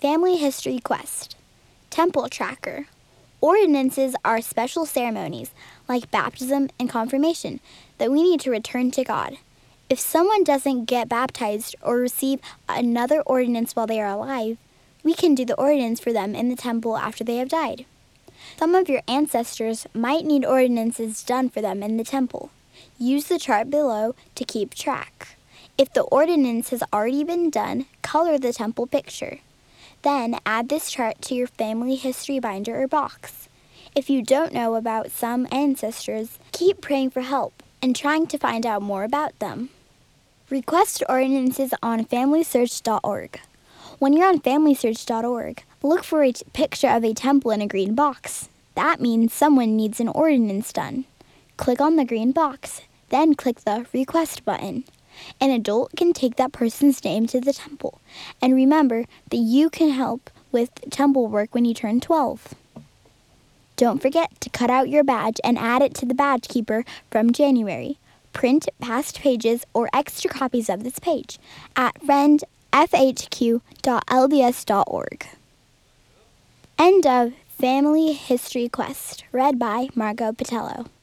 Family History Quest. Temple Tracker. Ordinances are special ceremonies, like baptism and confirmation, that we need to return to God. If someone doesn't get baptized or receive another ordinance while they are alive, we can do the ordinance for them in the temple after they have died. Some of your ancestors might need ordinances done for them in the temple. Use the chart below to keep track. If the ordinance has already been done, color the temple picture. Then add this chart to your family history binder or box. If you don't know about some ancestors, keep praying for help and trying to find out more about them. Request ordinances on FamilySearch.org. When you're on FamilySearch.org, look for a picture of a temple in a green box. That means someone needs an ordinance done. Click on the green box, then click the Request button. An adult can take that person's name to the temple. And remember that you can help with temple work when you turn 12. Don't forget to cut out your badge and add it to the badge keeper from January. Print past pages or extra copies of this page at friendfhq.lds.org. End of Family History Quest, read by Margot Patello.